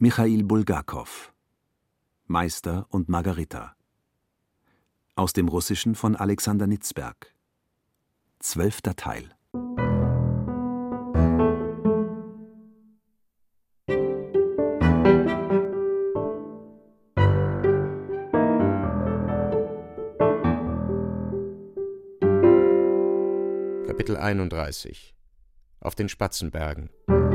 Michail Bulgakow, Meister und Margarita. Aus dem Russischen von Alexander Nitzberg. 12. Teil. Kapitel 31 Auf den Spatzenbergen.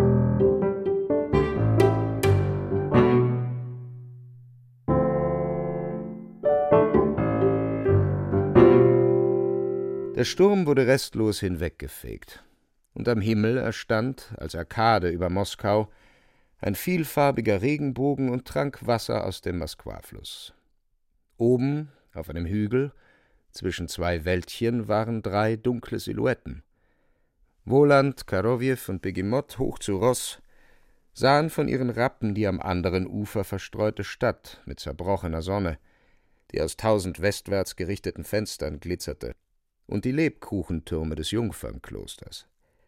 Der Sturm wurde restlos hinweggefegt, und am Himmel erstand, als Arkade über Moskau, ein vielfarbiger Regenbogen und trank Wasser aus dem Moskwa-Fluss. Oben, auf einem Hügel, zwischen zwei Wäldchen, waren 3 dunkle Silhouetten. Woland, Karowjew und Begimot, hoch zu Ross, sahen von ihren Rappen die am anderen Ufer verstreute Stadt mit zerbrochener Sonne, die aus 1000 westwärts gerichteten Fenstern glitzerte, und die Lebkuchentürme des Jungfernklosters.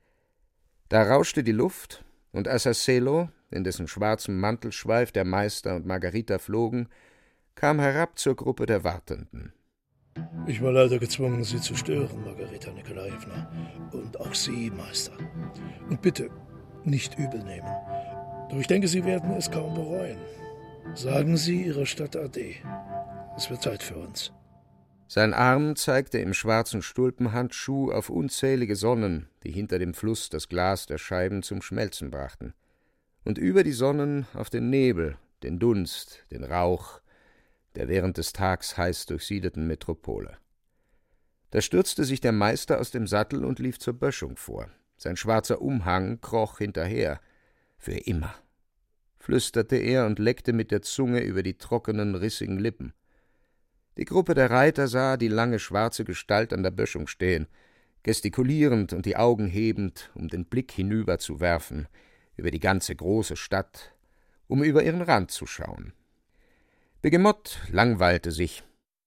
Da rauschte die Luft, und Assasselo, in dessen schwarzem Mantelschweif der Meister und Margarita flogen, kam herab zur Gruppe der Wartenden. Ich war leider gezwungen, Sie zu stören, Margarita Nikolajewna. Und auch Sie, Meister. Und bitte, nicht übel nehmen. Doch ich denke, Sie werden es kaum bereuen. Sagen Sie Ihrer Stadt Ade. Es wird Zeit für uns. Sein Arm zeigte im schwarzen Stulpenhandschuh auf unzählige Sonnen, die hinter dem Fluss das Glas der Scheiben zum Schmelzen brachten. Und über die Sonnen auf den Nebel, den Dunst, den Rauch, der während des Tags heiß durchsiedeten Metropole. Da stürzte sich der Meister aus dem Sattel und lief zur Böschung vor. Sein schwarzer Umhang kroch hinterher. Für immer, flüsterte er und leckte mit der Zunge über die trockenen, rissigen Lippen. Die Gruppe der Reiter sah die lange schwarze Gestalt an der Böschung stehen, gestikulierend und die Augen hebend, um den Blick hinüber zu werfen, über die ganze große Stadt, um über ihren Rand zu schauen. Begimot langweilte sich.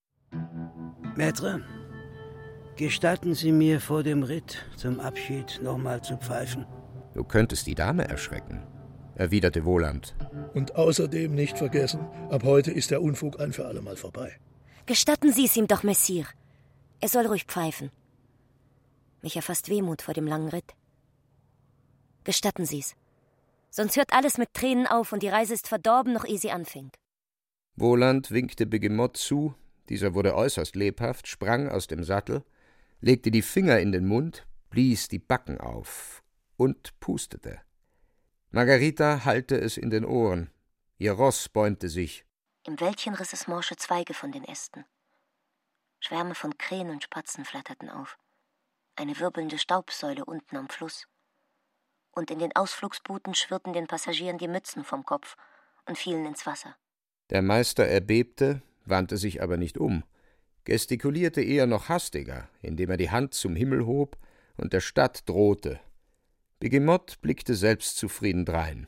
Maître, gestatten Sie mir vor dem Ritt zum Abschied nochmal zu pfeifen? Du könntest die Dame erschrecken, erwiderte Woland. Und außerdem nicht vergessen, ab heute ist der Unfug ein für allemal vorbei. Gestatten Sie es ihm doch, Messire. Er soll ruhig pfeifen. Mich erfasst Wehmut vor dem langen Ritt. Gestatten Sie es. Sonst hört alles mit Tränen auf und die Reise ist verdorben, noch ehe sie anfängt. Woland winkte Begimot zu, dieser wurde äußerst lebhaft, sprang aus dem Sattel, legte die Finger in den Mund, blies die Backen auf und pustete. Margarita hallte es in den Ohren. Ihr Ross bäumte sich. Im Wäldchen riss es morsche Zweige von den Ästen. Schwärme von Krähen und Spatzen flatterten auf. Eine wirbelnde Staubsäule unten am Fluss. Und in den Ausflugsbooten schwirrten den Passagieren die Mützen vom Kopf und fielen ins Wasser. Der Meister erbebte, wandte sich aber nicht um, gestikulierte eher noch hastiger, indem er die Hand zum Himmel hob und der Stadt drohte. Begimot blickte selbstzufrieden drein.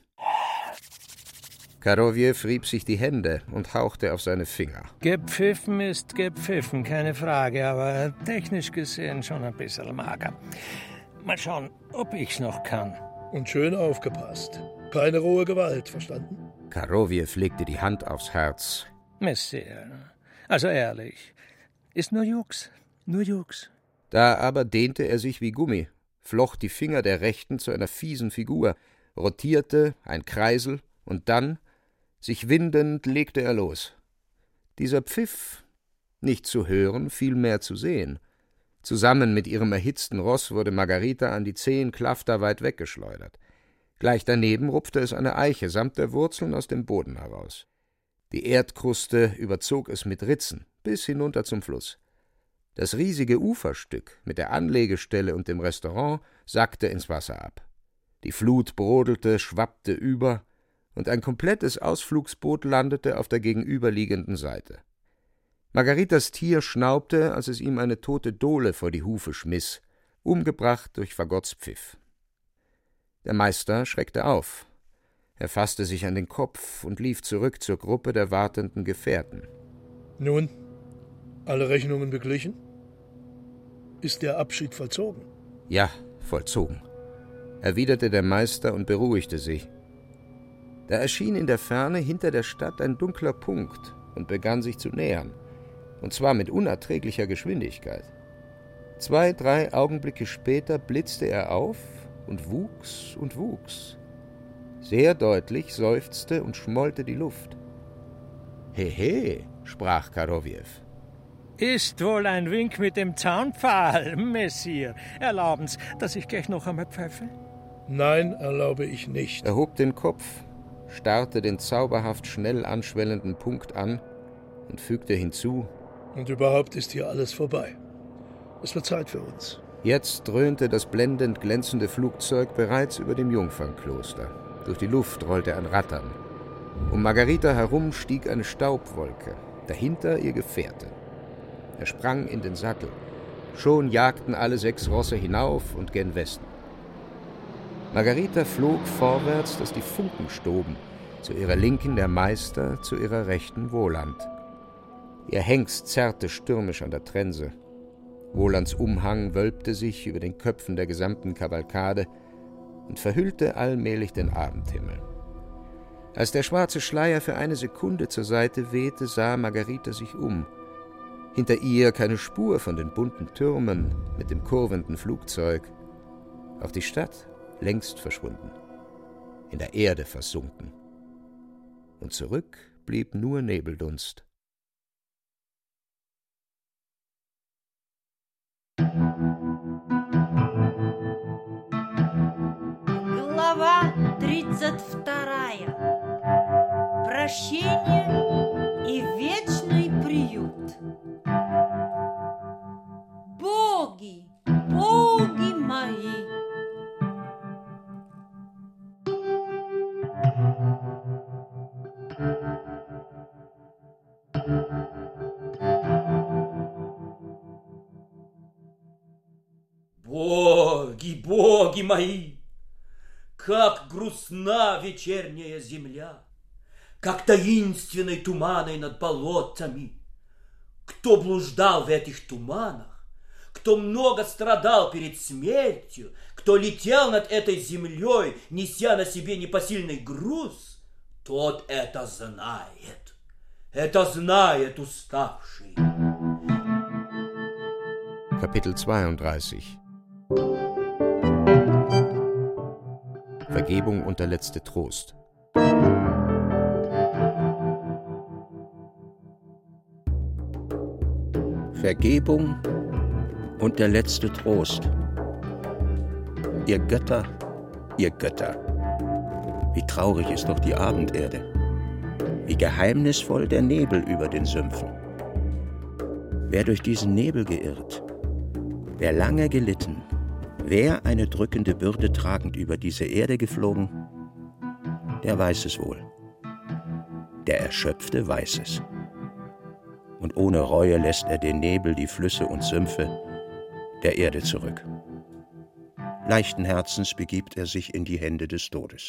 Karowjew rieb sich die Hände und hauchte auf seine Finger. Gepfiffen ist gepfiffen, keine Frage, aber technisch gesehen schon ein bisschen mager. Mal schauen, ob ich's noch kann. Und schön aufgepasst. Keine rohe Gewalt, verstanden? Karowjew legte die Hand aufs Herz. Messier, also ehrlich, ist nur Jux, nur Jux. Da aber dehnte er sich wie Gummi, flocht die Finger der Rechten zu einer fiesen Figur, rotierte, ein Kreisel, und dann, sich windend, legte er los. Dieser Pfiff, nicht zu hören, vielmehr zu sehen. Zusammen mit ihrem erhitzten Ross wurde Margarita an die 10 Klafter weit weggeschleudert. Gleich daneben rupfte es eine Eiche samt der Wurzeln aus dem Boden heraus. Die Erdkruste überzog es mit Ritzen bis hinunter zum Fluss. Das riesige Uferstück mit der Anlegestelle und dem Restaurant sackte ins Wasser ab. Die Flut brodelte, schwappte über, und ein komplettes Ausflugsboot landete auf der gegenüberliegenden Seite. Margaritas Tier schnaubte, als es ihm eine tote Dohle vor die Hufe schmiss, umgebracht durch Fagotts Pfiff. Der Meister schreckte auf. Er fasste sich an den Kopf und lief zurück zur Gruppe der wartenden Gefährten. Nun, alle Rechnungen beglichen? Ist der Abschied vollzogen? Ja, vollzogen, erwiderte der Meister und beruhigte sich. Da erschien in der Ferne hinter der Stadt ein dunkler Punkt und begann sich zu nähern, und zwar mit unerträglicher Geschwindigkeit. 2, 3 Augenblicke später blitzte er auf und wuchs und wuchs. Sehr deutlich seufzte und schmollte die Luft. »Hehe«, sprach Karowjew. »Ist wohl ein Wink mit dem Zaunpfahl, Messier. Erlauben's, dass ich gleich noch einmal pfeife?« »Nein, erlaube ich nicht.« Er hob den Kopf, starrte den zauberhaft schnell anschwellenden Punkt an und fügte hinzu: »Und überhaupt ist hier alles vorbei. Es wird Zeit für uns.« Jetzt dröhnte das blendend glänzende Flugzeug bereits über dem Jungfernkloster. Durch die Luft rollte ein Rattern. Um Margarita herum stieg eine Staubwolke, dahinter ihr Gefährte. Er sprang in den Sattel. Schon jagten alle 6 Rosse hinauf und gen Westen. Margarita flog vorwärts, dass die Funken stoben, zu ihrer Linken der Meister, zu ihrer Rechten Woland. Ihr Hengst zerrte stürmisch an der Trense. Wolands Umhang wölbte sich über den Köpfen der gesamten Kavalkade und verhüllte allmählich den Abendhimmel. Als der schwarze Schleier für eine Sekunde zur Seite wehte, sah Margarita sich um. Hinter ihr keine Spur von den bunten Türmen mit dem kurvenden Flugzeug. Auch die Stadt längst verschwunden, in der Erde versunken. Und zurück blieb nur Nebeldunst. Глава 32. Прощение и вечный приют. Боги, боги мои! Боги, боги мои! Как грустна вечерняя земля, как таинственной туманой над болотами. Кто блуждал в этих туманах, кто много страдал перед смертью, кто летел над этой землей, неся на себе непосильный груз, тот это знает уставший. Kapitel 32 Vergebung und der letzte Trost. Vergebung und der letzte Trost. Ihr Götter, wie traurig ist doch die Abenderde, wie geheimnisvoll der Nebel über den Sümpfen. Wer durch diesen Nebel geirrt, wer lange gelitten, wer eine drückende Bürde tragend über diese Erde geflogen, der weiß es wohl. Der Erschöpfte weiß es. Und ohne Reue lässt er den Nebel, die Flüsse und Sümpfe der Erde zurück. Leichten Herzens begibt er sich in die Hände des Todes.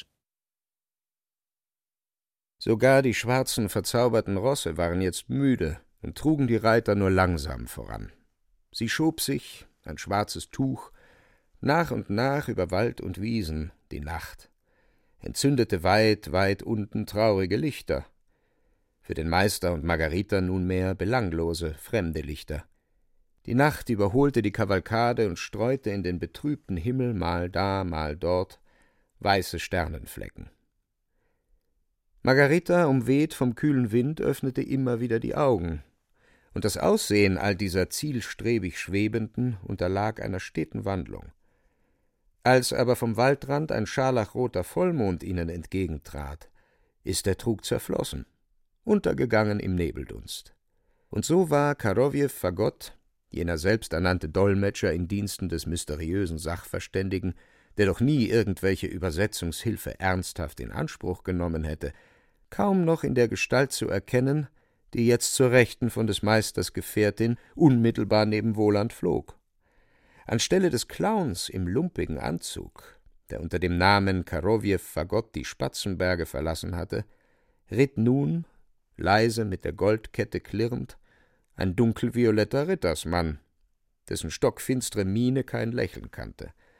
Sogar die schwarzen, verzauberten Rosse waren jetzt müde und trugen die Reiter nur langsam voran. Sie schob sich, ein schwarzes Tuch, nach und nach über Wald und Wiesen, die Nacht, entzündete weit, weit unten traurige Lichter, für den Meister und Margarita nunmehr belanglose, fremde Lichter. Die Nacht überholte die Kavalkade und streute in den betrübten Himmel mal da, mal dort weiße Sternenflecken. Margarita, umweht vom kühlen Wind, öffnete immer wieder die Augen, und das Aussehen all dieser zielstrebig Schwebenden unterlag einer steten Wandlung. Als aber vom Waldrand ein scharlachroter Vollmond ihnen entgegentrat, ist der Trug zerflossen, untergegangen im Nebeldunst. Und so war Karowjew Fagott, jener selbsternannte Dolmetscher in Diensten des mysteriösen Sachverständigen, der doch nie irgendwelche Übersetzungshilfe ernsthaft in Anspruch genommen hätte, kaum noch in der Gestalt zu erkennen, die jetzt zur Rechten von des Meisters Gefährtin unmittelbar neben Woland flog. Anstelle des Clowns im lumpigen Anzug, der unter dem Namen Karowjew Fagott die Spatzenberge verlassen hatte, ritt nun, leise mit der Goldkette klirrend, ein dunkelvioletter Rittersmann, dessen stockfinstre Miene kein Lächeln kannte.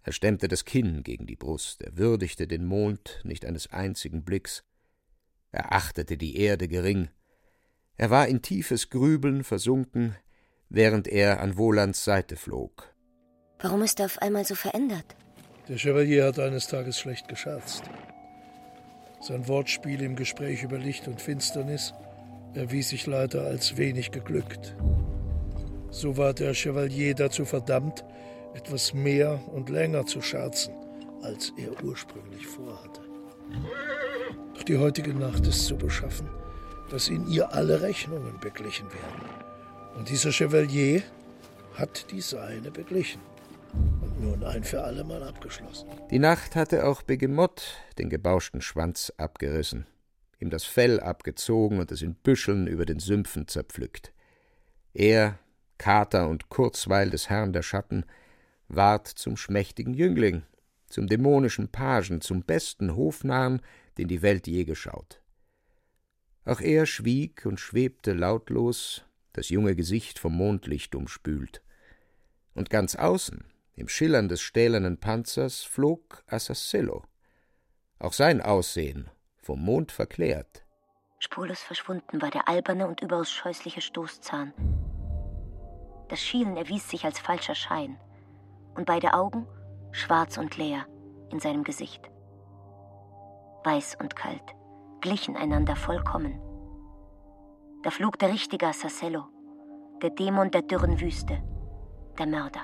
Er stemmte das Kinn gegen die Brust, er würdigte den Mond nicht eines einzigen Blicks, er achtete die Erde gering, er war in tiefes Grübeln versunken, während er an Wolands Seite flog. Warum ist er auf einmal so verändert? Der Chevalier hat eines Tages schlecht gescherzt. Sein Wortspiel im Gespräch über Licht und Finsternis erwies sich leider als wenig geglückt. So war der Chevalier dazu verdammt, etwas mehr und länger zu scherzen, als er ursprünglich vorhatte. Doch die heutige Nacht ist so beschaffen, dass in ihr alle Rechnungen beglichen werden. Und dieser Chevalier hat die seine beglichen und nun ein für alle Mal abgeschlossen. Die Nacht hatte auch Begemott den gebauschten Schwanz abgerissen, ihm das Fell abgezogen und es in Büscheln über den Sümpfen zerpflückt. Er, Kater und Kurzweil des Herrn der Schatten, ward zum schmächtigen Jüngling, zum dämonischen Pagen, zum besten Hofnarren, den die Welt je geschaut. Auch er schwieg und schwebte lautlos, das junge Gesicht vom Mondlicht umspült. Und ganz außen, im Schillern des stählernen Panzers, flog Assasello. Auch sein Aussehen, vom Mond verklärt. Spurlos verschwunden war der alberne und überaus scheußliche Stoßzahn. Das Schielen erwies sich als falscher Schein, und beide Augen, schwarz und leer, in seinem Gesicht. Weiß und kalt, glichen einander vollkommen. Da flog der richtige Assasello, der Dämon der dürren Wüste, der Mörder.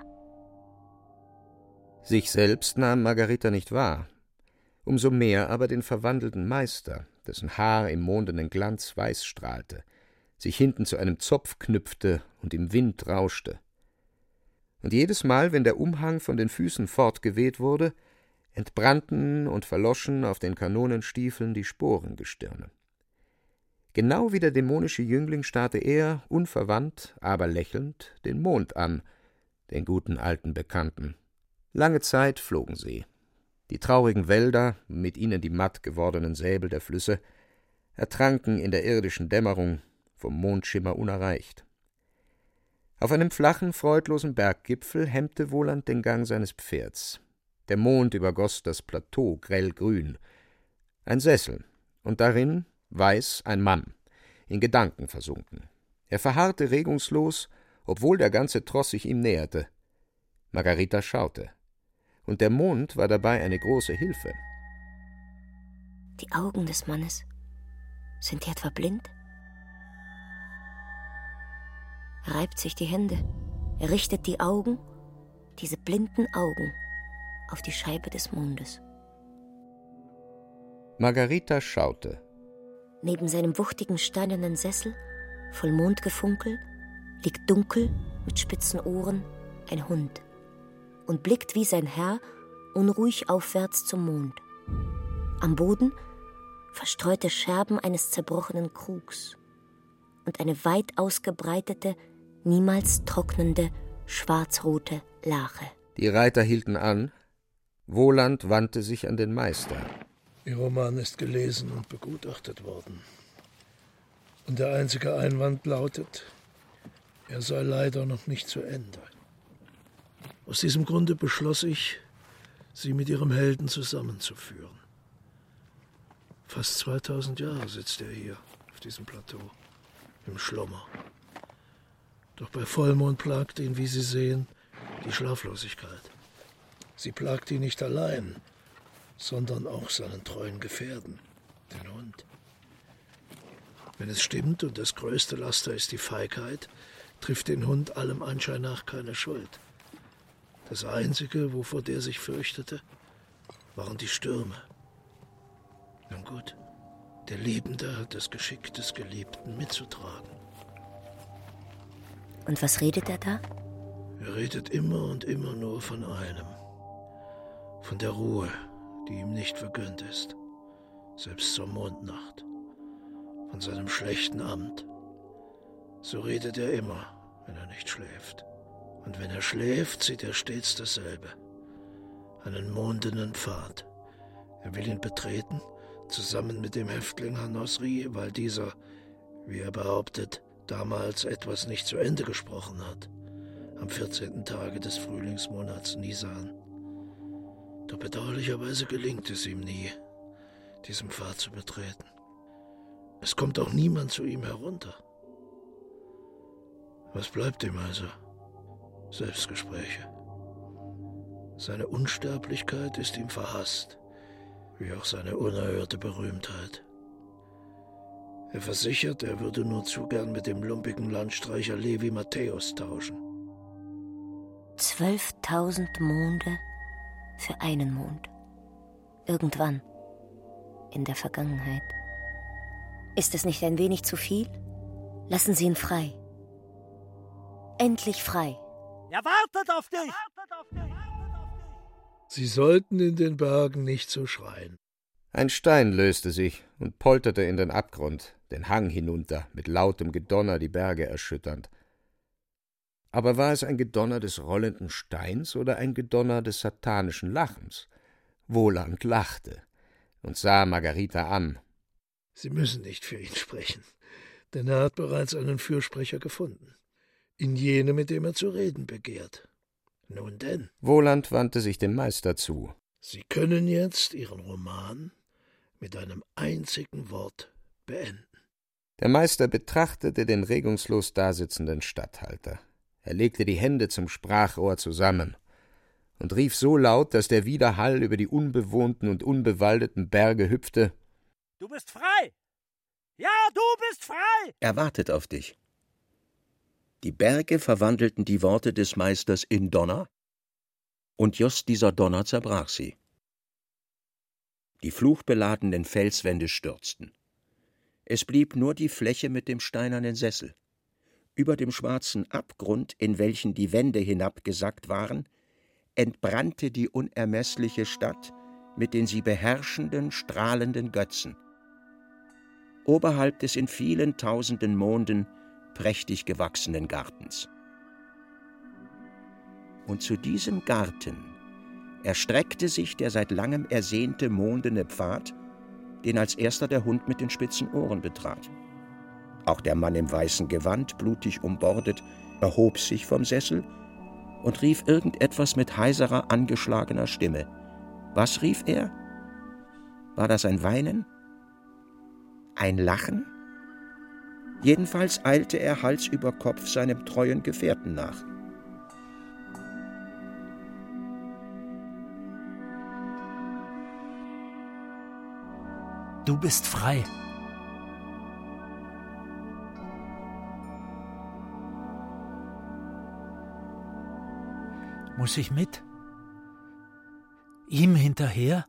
Sich selbst nahm Margarita nicht wahr, umso mehr aber den verwandelten Meister, dessen Haar im mondenen Glanz weiß strahlte, sich hinten zu einem Zopf knüpfte und im Wind rauschte. Und jedes Mal, wenn der Umhang von den Füßen fortgeweht wurde, entbrannten und verloschen auf den Kanonenstiefeln die Sporengestirne. Genau wie der dämonische Jüngling starrte er, unverwandt, aber lächelnd, den Mond an, den guten alten Bekannten. Lange Zeit flogen sie. Die traurigen Wälder, mit ihnen die matt gewordenen Säbel der Flüsse, ertranken in der irdischen Dämmerung, vom Mondschimmer unerreicht. Auf einem flachen, freudlosen Berggipfel hemmte Woland den Gang seines Pferds. Der Mond übergoss das Plateau grellgrün. Ein Sessel, und darin, weiß, ein Mann, in Gedanken versunken. Er verharrte regungslos, obwohl der ganze Tross sich ihm näherte. Margarita schaute. Und der Mond war dabei eine große Hilfe. Die Augen des Mannes, sind die etwa blind? Er reibt sich die Hände, er richtet die Augen, diese blinden Augen, auf die Scheibe des Mondes. Margarita schaute. Neben seinem wuchtigen steinernen Sessel, voll Mondgefunkel, liegt dunkel, mit spitzen Ohren, ein Hund und blickt wie sein Herr unruhig aufwärts zum Mond. Am Boden verstreute Scherben eines zerbrochenen Krugs und eine weit ausgebreitete, niemals trocknende, schwarzrote Lache. Die Reiter hielten an. Woland wandte sich an den Meister. Ihr Roman ist gelesen und begutachtet worden. Und der einzige Einwand lautet, er sei leider noch nicht zu Ende. Aus diesem Grunde beschloss ich, sie mit ihrem Helden zusammenzuführen. Fast 2000 Jahre sitzt er hier, auf diesem Plateau, im Schlummer. Doch bei Vollmond plagt ihn, wie Sie sehen, die Schlaflosigkeit. Sie plagt ihn nicht allein, sondern auch seinen treuen Gefährten, den Hund. Wenn es stimmt und das größte Laster ist die Feigheit, trifft den Hund allem Anschein nach keine Schuld. Das Einzige, wovor der sich fürchtete, waren die Stürme. Nun gut, der Liebende hat das Geschick des Geliebten mitzutragen. Und was redet er da? Er redet immer und immer nur von einem. Von der Ruhe, die ihm nicht vergönnt ist, selbst zur Mondnacht. Von seinem schlechten Amt. So redet er immer, wenn er nicht schläft. Und wenn er schläft, sieht er stets dasselbe. Einen mondenen Pfad. Er will ihn betreten, zusammen mit dem Häftling Hanosri, weil dieser, wie er behauptet, damals etwas nicht zu Ende gesprochen hat, am 14. Tage des Frühlingsmonats Nisan. Doch bedauerlicherweise gelingt es ihm nie, diesen Pfad zu betreten. Es kommt auch niemand zu ihm herunter. Was bleibt ihm also? Selbstgespräche. Seine Unsterblichkeit ist ihm verhasst, wie auch seine unerhörte Berühmtheit. Er versichert, er würde nur zu gern mit dem lumpigen Landstreicher Levi Matthäus tauschen. 12.000 Monde für einen Mond. Irgendwann. In der Vergangenheit. Ist es nicht ein wenig zu viel? Lassen Sie ihn frei. Endlich frei. Er wartet auf dich! Sie sollten in den Bergen nicht so schreien. Ein Stein löste sich und polterte in den Abgrund, den Hang hinunter, mit lautem Gedonner die Berge erschütternd. Aber war es ein Gedonner des rollenden Steins oder ein Gedonner des satanischen Lachens? Voland lachte und sah Margarita an. Sie müssen nicht für ihn sprechen, denn er hat bereits einen Fürsprecher gefunden. In jene, mit dem er zu reden begehrt. Nun denn. Voland wandte sich dem Meister zu. Sie können jetzt Ihren Roman mit einem einzigen Wort beenden. Der Meister betrachtete den regungslos dasitzenden Statthalter. Er legte die Hände zum Sprachrohr zusammen und rief so laut, dass der Widerhall über die unbewohnten und unbewaldeten Berge hüpfte: Du bist frei! Ja, du bist frei! Er wartet auf dich. Die Berge verwandelten die Worte des Meisters in Donner, und just dieser Donner zerbrach sie. Die fluchbeladenen Felswände stürzten. Es blieb nur die Fläche mit dem steinernen Sessel. Über dem schwarzen Abgrund, in welchen die Wände hinabgesackt waren, entbrannte die unermessliche Stadt mit den sie beherrschenden, strahlenden Götzen. Oberhalb des in vielen tausenden Monden prächtig gewachsenen Gartens. Und zu diesem Garten erstreckte sich der seit langem ersehnte mondene Pfad, den als erster der Hund mit den spitzen Ohren betrat. Auch der Mann im weißen Gewand, blutig umbordet, erhob sich vom Sessel und rief irgendetwas mit heiserer, angeschlagener Stimme. Was rief er? War das ein Weinen? Ein Lachen? Jedenfalls eilte er Hals über Kopf seinem treuen Gefährten nach. Du bist frei. Muss ich mit? Ihm hinterher?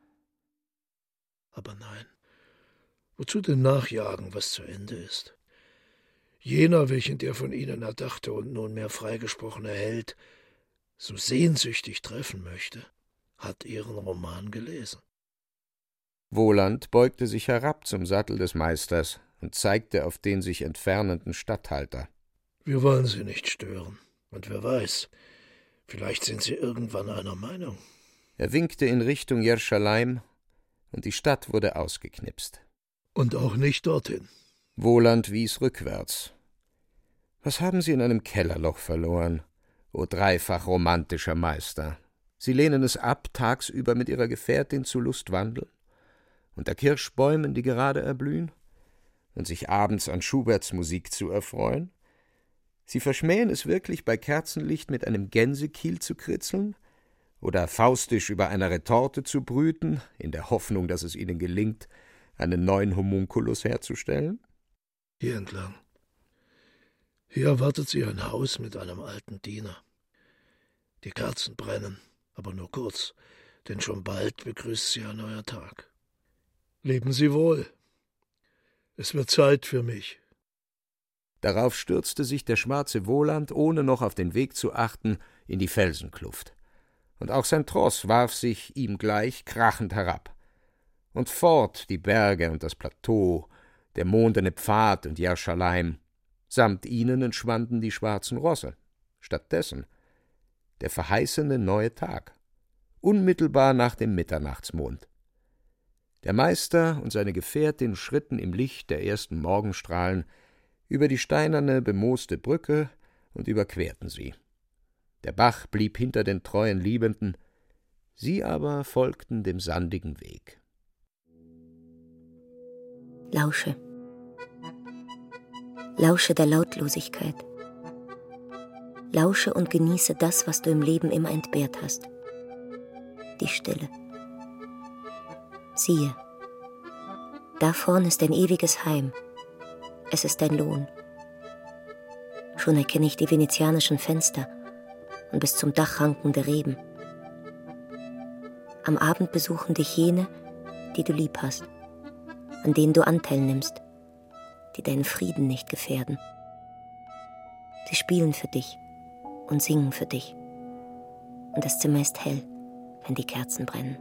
Aber nein. Wozu denn nachjagen, was zu Ende ist? Jener, welchen der von Ihnen erdachte und nunmehr freigesprochene Held so sehnsüchtig treffen möchte, hat Ihren Roman gelesen. Voland beugte sich herab zum Sattel des Meisters und zeigte auf den sich entfernenden Statthalter. Wir wollen Sie nicht stören. Und wer weiß, vielleicht sind Sie irgendwann einer Meinung. Er winkte in Richtung Jerusalem, und die Stadt wurde ausgeknipst. Und auch nicht dorthin. Voland wies rückwärts. Was haben Sie in einem Kellerloch verloren, o dreifach romantischer Meister? Sie lehnen es ab, tagsüber mit Ihrer Gefährtin zu Lustwandeln, unter Kirschbäumen, die gerade erblühen, und sich abends an Schuberts Musik zu erfreuen? Sie verschmähen es wirklich, bei Kerzenlicht mit einem Gänsekiel zu kritzeln oder faustisch über einer Retorte zu brüten, in der Hoffnung, dass es Ihnen gelingt, einen neuen Homunculus herzustellen? Hier entlang. Hier erwartet Sie ein Haus mit einem alten Diener. Die Kerzen brennen, aber nur kurz, denn schon bald begrüßt Sie ein neuer Tag. Leben Sie wohl. Es wird Zeit für mich. Darauf stürzte sich der schwarze Voland, ohne noch auf den Weg zu achten, in die Felsenkluft. Und auch sein Tross warf sich ihm gleich krachend herab. Und fort die Berge und das Plateau, der mondene Pfad und Jerusalem. Samt ihnen entschwanden die schwarzen Rosse. Stattdessen der verheißene neue Tag, unmittelbar nach dem Mitternachtsmond. Der Meister und seine Gefährtin schritten im Licht der ersten Morgenstrahlen über die steinerne, bemooste Brücke und überquerten sie. Der Bach blieb hinter den treuen Liebenden, Sie aber folgten dem sandigen Weg. Lausche. Lausche der Lautlosigkeit. Lausche und genieße das, was du im Leben immer entbehrt hast. Die Stille. Siehe, da vorn ist dein ewiges Heim. Es ist dein Lohn. Schon erkenne ich die venezianischen Fenster und bis zum Dach rankende Reben. Am Abend besuchen dich jene, die du lieb hast, an denen du Anteil nimmst, die deinen Frieden nicht gefährden. Sie spielen für dich und singen für dich. Und das Zimmer ist hell, wenn die Kerzen brennen.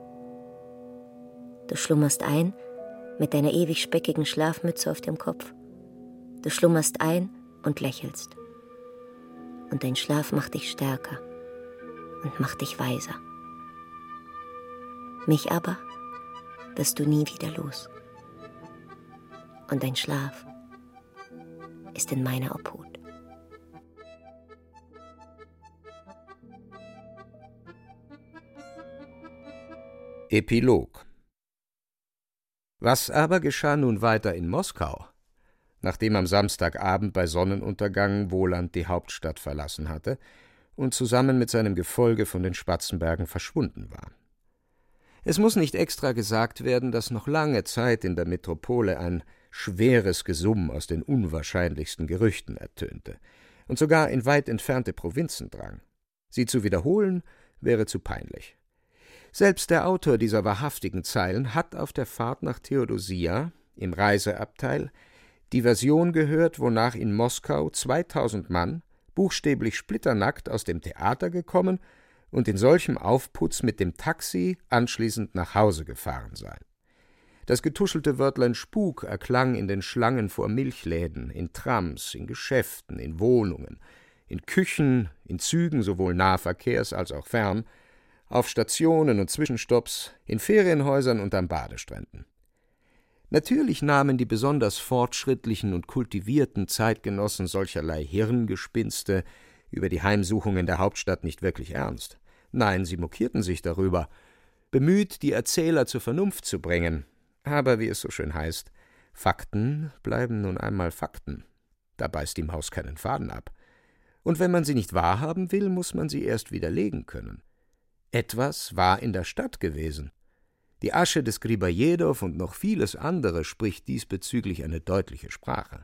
Du schlummerst ein mit deiner ewig speckigen Schlafmütze auf dem Kopf. Du schlummerst ein und lächelst. Und dein Schlaf macht dich stärker und macht dich weiser. Mich aber wirst du nie wieder los. Und dein Schlaf ist in meiner Obhut. Epilog. Was aber geschah nun weiter in Moskau, nachdem am Samstagabend bei Sonnenuntergang Voland die Hauptstadt verlassen hatte und zusammen mit seinem Gefolge von den Spatzenbergen verschwunden war? Es muss nicht extra gesagt werden, dass noch lange Zeit in der Metropole ein schweres Gesumm aus den unwahrscheinlichsten Gerüchten ertönte und sogar in weit entfernte Provinzen drang. Sie zu wiederholen, wäre zu peinlich. Selbst der Autor dieser wahrhaftigen Zeilen hat auf der Fahrt nach Theodosia im Reiseabteil die Version gehört, wonach in Moskau 2000 Mann buchstäblich splitternackt aus dem Theater gekommen und in solchem Aufputz mit dem Taxi anschließend nach Hause gefahren seien. Das getuschelte Wörtlein Spuk erklang in den Schlangen vor Milchläden, in Trams, in Geschäften, in Wohnungen, in Küchen, in Zügen sowohl Nahverkehrs als auch fern, auf Stationen und Zwischenstopps, in Ferienhäusern und an Badestränden. Natürlich nahmen die besonders fortschrittlichen und kultivierten Zeitgenossen solcherlei Hirngespinste über die Heimsuchungen der Hauptstadt nicht wirklich ernst. Nein, sie mokierten sich darüber, bemüht, die Erzähler zur Vernunft zu bringen. Aber wie es so schön heißt, Fakten bleiben nun einmal Fakten. Da beißt die Maus keinen Faden ab. Und wenn man sie nicht wahrhaben will, muss man sie erst widerlegen können. Etwas war in der Stadt gewesen. Die Asche des Gribajedow und noch vieles andere spricht diesbezüglich eine deutliche Sprache.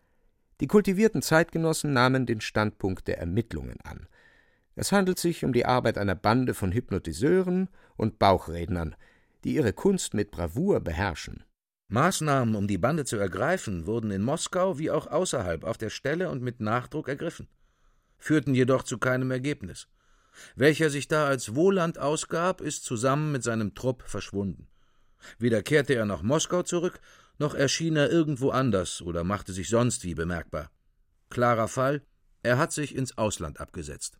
Die kultivierten Zeitgenossen nahmen den Standpunkt der Ermittlungen an. Es handelt sich um die Arbeit einer Bande von Hypnotiseuren und Bauchrednern, die ihre Kunst mit Bravour beherrschen. Maßnahmen, um die Bande zu ergreifen, wurden in Moskau wie auch außerhalb auf der Stelle und mit Nachdruck ergriffen, führten jedoch zu keinem Ergebnis. Welcher sich da als Voland ausgab, ist zusammen mit seinem Trupp verschwunden. Weder kehrte er nach Moskau zurück, noch erschien er irgendwo anders oder machte sich sonst wie bemerkbar. Klarer Fall, er hat sich ins Ausland abgesetzt.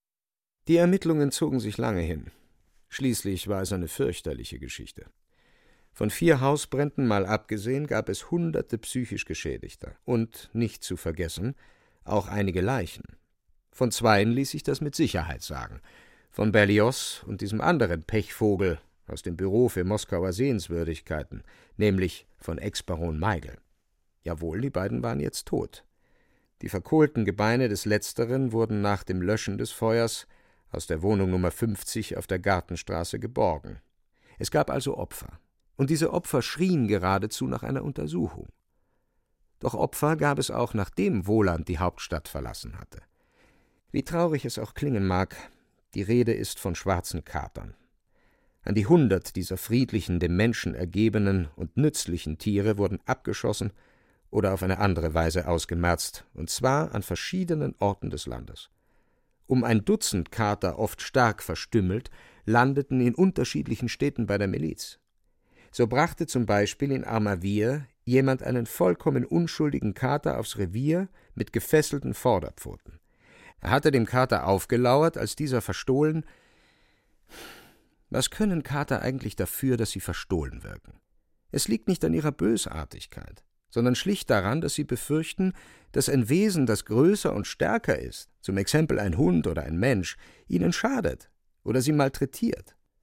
Die Ermittlungen zogen sich lange hin. Schließlich war es eine fürchterliche Geschichte. Von 4 Hausbränden mal abgesehen gab es Hunderte psychisch Geschädigter und, nicht zu vergessen, auch einige Leichen. Von 2 ließ sich das mit Sicherheit sagen. Von Berlioz und diesem anderen Pechvogel aus dem Büro für Moskauer Sehenswürdigkeiten, nämlich von Ex-Baron Meigel. Jawohl, die beiden waren jetzt tot. Die verkohlten Gebeine des Letzteren wurden nach dem Löschen des Feuers aus der Wohnung Nummer 50 auf der Gartenstraße geborgen. Es gab also Opfer. Und diese Opfer schrien geradezu nach einer Untersuchung. Doch Opfer gab es auch, nachdem Voland die Hauptstadt verlassen hatte. Wie traurig es auch klingen mag, die Rede ist von schwarzen Katern. An die 100 dieser friedlichen, dem Menschen ergebenen und nützlichen Tiere wurden abgeschossen oder auf eine andere Weise ausgemerzt, und zwar an verschiedenen Orten des Landes. Um ein Dutzend Kater, oft stark verstümmelt, landeten in unterschiedlichen Städten bei der Miliz. So brachte zum Beispiel in Armavir jemand einen vollkommen unschuldigen Kater aufs Revier mit gefesselten Vorderpfoten. Er hatte dem Kater aufgelauert, als dieser verstohlen. Was können Kater eigentlich dafür, dass sie verstohlen wirken? Es liegt nicht an ihrer Bösartigkeit, sondern schlicht daran, dass sie befürchten, dass ein Wesen, das größer und stärker ist, zum Exempel ein Hund oder ein Mensch, ihnen schadet oder sie malträtiert.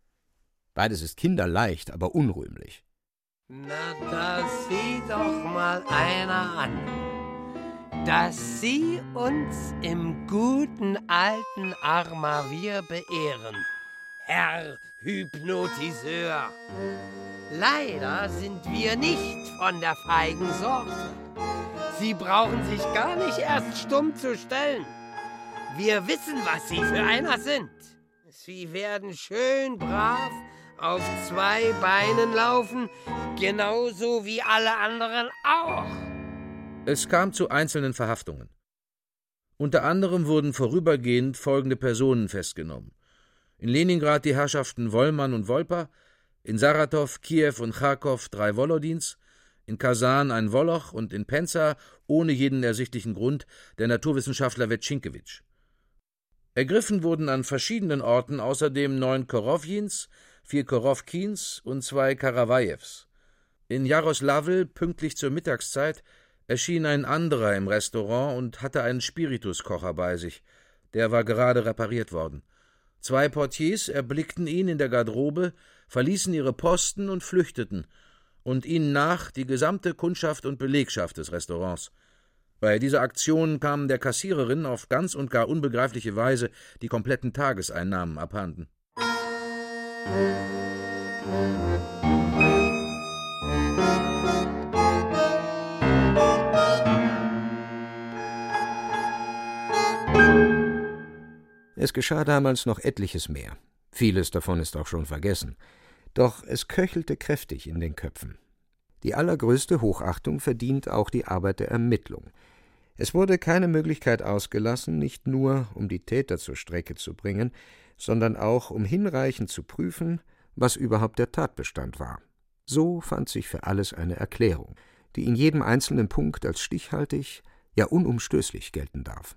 Beides ist kinderleicht, aber unrühmlich. Na, da sieh doch mal einer an, dass Sie uns im guten alten Armavier beehren, Herr Hypnotiseur. Leider sind wir nicht von der feigen Sorte. Sie brauchen sich gar nicht erst stumm zu stellen. Wir wissen, was Sie für einer sind. Sie werden schön brav auf 2 Beinen laufen, genauso wie alle anderen auch. Es kam zu einzelnen Verhaftungen. Unter anderem wurden vorübergehend folgende Personen festgenommen. In Leningrad die Herrschaften Wollmann und Wolper, in Saratow, Kiew und Charkow 3 Wolodins, in Kasan ein Woloch und in Penza, ohne jeden ersichtlichen Grund, der Naturwissenschaftler Wetschinkiewicz. Ergriffen wurden an verschiedenen Orten außerdem 9 Korowjins, 4 Korowkins und 2 Karawajews. In Jaroslawl, pünktlich zur Mittagszeit, erschien ein anderer im Restaurant und hatte einen Spirituskocher bei sich. Der war gerade repariert worden. 2 Portiers erblickten ihn in der Garderobe, verließen ihre Posten und flüchteten, und ihnen nach die gesamte Kundschaft und Belegschaft des Restaurants. Bei dieser Aktion kamen der Kassiererin auf ganz und gar unbegreifliche Weise die kompletten Tageseinnahmen abhanden. Es geschah damals noch etliches mehr. Vieles davon ist auch schon vergessen. Doch es köchelte kräftig in den Köpfen. Die allergrößte Hochachtung verdient auch die Arbeit der Ermittlung. Es wurde keine Möglichkeit ausgelassen, nicht nur um die Täter zur Strecke zu bringen, sondern auch um hinreichend zu prüfen, was überhaupt der Tatbestand war. So fand sich für alles eine Erklärung, die in jedem einzelnen Punkt als stichhaltig, ja unumstößlich gelten darf.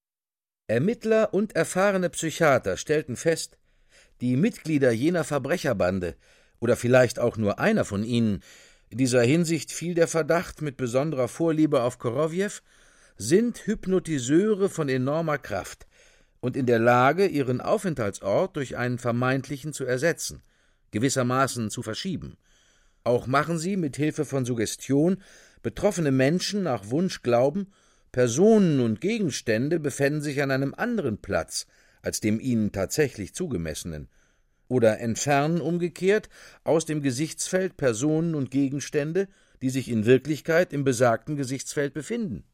Ermittler und erfahrene Psychiater stellten fest, die Mitglieder jener Verbrecherbande, oder vielleicht auch nur einer von ihnen, in dieser Hinsicht fiel der Verdacht mit besonderer Vorliebe auf Korowjew, sind Hypnotiseure von enormer Kraft und in der Lage, ihren Aufenthaltsort durch einen vermeintlichen zu ersetzen, gewissermaßen zu verschieben. Auch machen sie mit Hilfe von Suggestion betroffene Menschen nach Wunsch glauben, Personen und Gegenstände befänden sich an einem anderen Platz als dem ihnen tatsächlich zugemessenen, oder entfernen umgekehrt aus dem Gesichtsfeld Personen und Gegenstände, die sich in Wirklichkeit im besagten Gesichtsfeld befinden.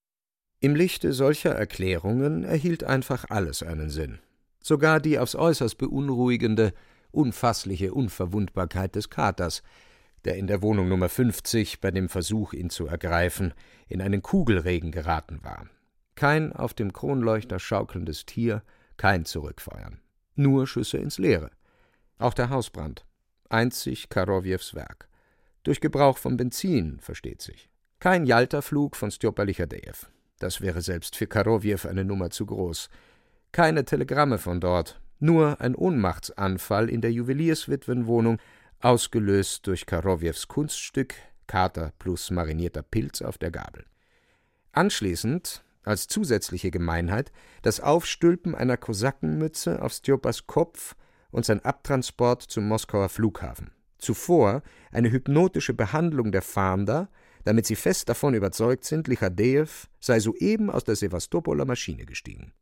Im Lichte solcher Erklärungen erhielt einfach alles einen Sinn. Sogar die aufs äußerst beunruhigende, unfassliche Unverwundbarkeit des Katers, der in der Wohnung Nummer 50 bei dem Versuch, ihn zu ergreifen, in einen Kugelregen geraten war. Kein auf dem Kronleuchter schaukelndes Tier, kein Zurückfeuern. Nur Schüsse ins Leere. Auch der Hausbrand. Einzig Korowjews Werk. Durch Gebrauch von Benzin, versteht sich. Kein Jalta-Flug von Stjopa Lichadejew. Das wäre selbst für Korowjew eine Nummer zu groß. Keine Telegramme von dort. Nur ein Ohnmachtsanfall in der Juwelierswitwenwohnung, ausgelöst durch Korowjews Kunststück, Kater plus marinierter Pilz auf der Gabel. Anschließend, als zusätzliche Gemeinheit, das Aufstülpen einer Kosakenmütze auf Stjopas Kopf und sein Abtransport zum Moskauer Flughafen. Zuvor eine hypnotische Behandlung der Fahnder, damit sie fest davon überzeugt sind, Lichadejew sei soeben aus der Sewastopoler Maschine gestiegen.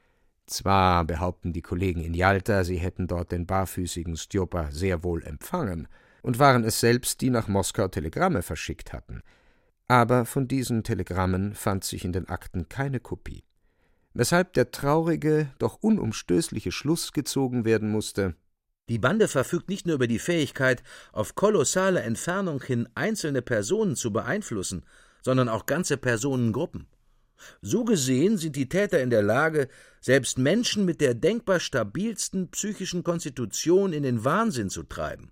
Zwar behaupten die Kollegen in Jalta, sie hätten dort den barfüßigen Stjopa sehr wohl empfangen und waren es selbst, die nach Moskau Telegramme verschickt hatten. Aber von diesen Telegrammen fand sich in den Akten keine Kopie. Weshalb der traurige, doch unumstößliche Schluss gezogen werden musste: Die Bande verfügt nicht nur über die Fähigkeit, auf kolossale Entfernung hin einzelne Personen zu beeinflussen, sondern auch ganze Personengruppen. So gesehen sind die Täter in der Lage, selbst Menschen mit der denkbar stabilsten psychischen Konstitution in den Wahnsinn zu treiben.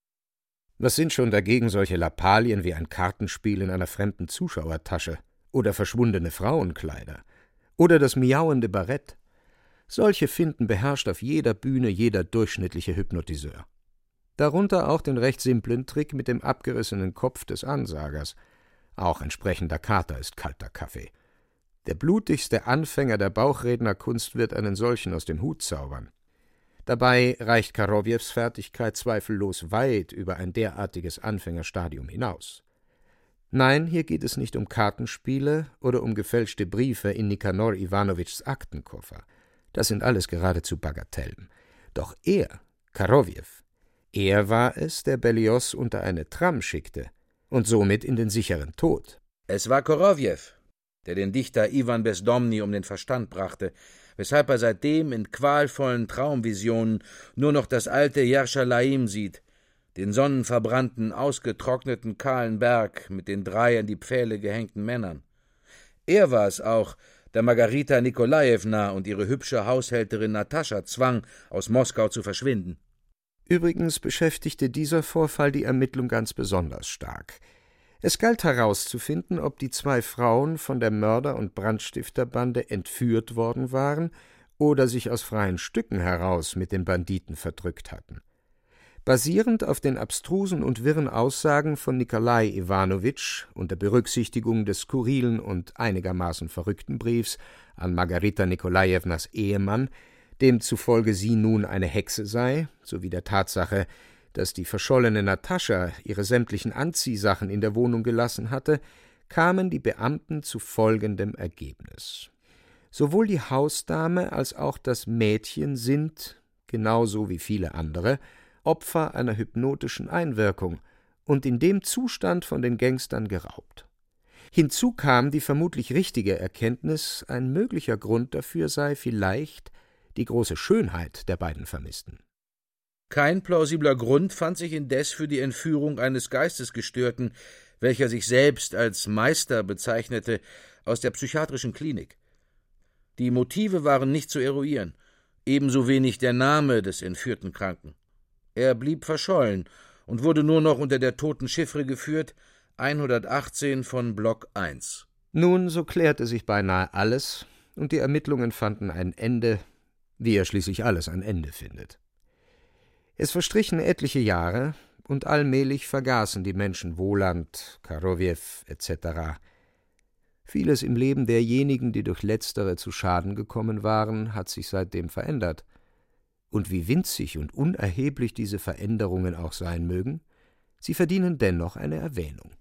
Was sind schon dagegen solche Lappalien wie ein Kartenspiel in einer fremden Zuschauertasche oder verschwundene Frauenkleider oder das miauende Barett? Solche finden beherrscht auf jeder Bühne jeder durchschnittliche Hypnotiseur. Darunter auch den recht simplen Trick mit dem abgerissenen Kopf des Ansagers. Auch entsprechender Kater ist kalter Kaffee. Der blutigste Anfänger der Bauchrednerkunst wird einen solchen aus dem Hut zaubern. Dabei reicht Korowjews Fertigkeit zweifellos weit über ein derartiges Anfängerstadium hinaus. Nein, hier geht es nicht um Kartenspiele oder um gefälschte Briefe in Nikanor Iwanowitschs Aktenkoffer. Das sind alles geradezu Bagatellen. Doch er, Korowjew, er war es, der Berlioz unter eine Tram schickte und somit in den sicheren Tod. Es war Korowjew, der den Dichter Iwan Bezdomny um den Verstand brachte, weshalb er seitdem in qualvollen Traumvisionen nur noch das alte Jerusalem sieht, den sonnenverbrannten, ausgetrockneten, kahlen Berg mit den 3 an die Pfähle gehängten Männern. Er war es auch, der Margarita Nikolajewna und ihre hübsche Haushälterin Natascha zwang, aus Moskau zu verschwinden. Übrigens beschäftigte dieser Vorfall die Ermittlung ganz besonders stark. Es galt herauszufinden, ob die 2 Frauen von der Mörder- und Brandstifterbande entführt worden waren oder sich aus freien Stücken heraus mit den Banditen verdrückt hatten. Basierend auf den abstrusen und wirren Aussagen von Nikolai Iwanowitsch unter Berücksichtigung des skurrilen und einigermaßen verrückten Briefs an Margarita Nikolajewnas Ehemann, demzufolge sie nun eine Hexe sei, sowie der Tatsache, dass die verschollene Natascha ihre sämtlichen Anziehsachen in der Wohnung gelassen hatte, kamen die Beamten zu folgendem Ergebnis. Sowohl die Hausdame als auch das Mädchen sind, genauso wie viele andere, Opfer einer hypnotischen Einwirkung und in dem Zustand von den Gangstern geraubt. Hinzu kam die vermutlich richtige Erkenntnis, ein möglicher Grund dafür sei vielleicht die große Schönheit der beiden Vermissten. Kein plausibler Grund fand sich indes für die Entführung eines Geistesgestörten, welcher sich selbst als Meister bezeichnete, aus der psychiatrischen Klinik. Die Motive waren nicht zu eruieren, ebenso wenig der Name des entführten Kranken. Er blieb verschollen und wurde nur noch unter der toten Chiffre geführt, 118 von Block 1. Nun, so klärte sich beinahe alles, und die Ermittlungen fanden ein Ende, wie ja schließlich alles ein Ende findet. Es verstrichen etliche Jahre, und allmählich vergaßen die Menschen Woland, Korowjew etc. Vieles im Leben derjenigen, die durch Letztere zu Schaden gekommen waren, hat sich seitdem verändert. Und wie winzig und unerheblich diese Veränderungen auch sein mögen, sie verdienen dennoch eine Erwähnung.